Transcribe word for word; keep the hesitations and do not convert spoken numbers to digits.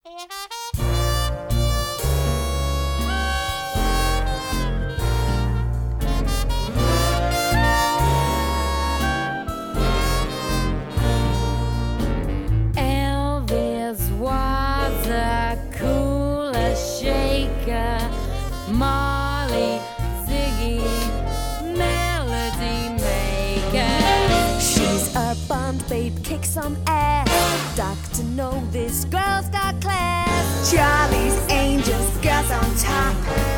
Elvis was a cooler shaker. Marley, Ziggy, melody maker. She's a bond babe, kick some ass. Doctor know this girl's got class. Charlie's Angels, girls on top.